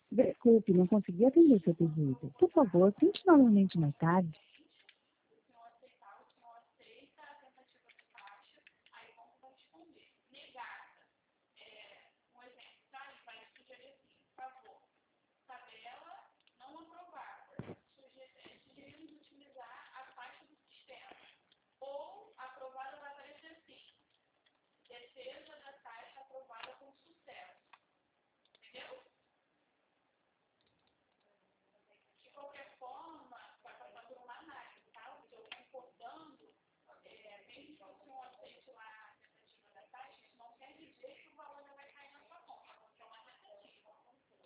Desculpe, não consegui atender seu pedido. Por favor, tente novamente mais tarde.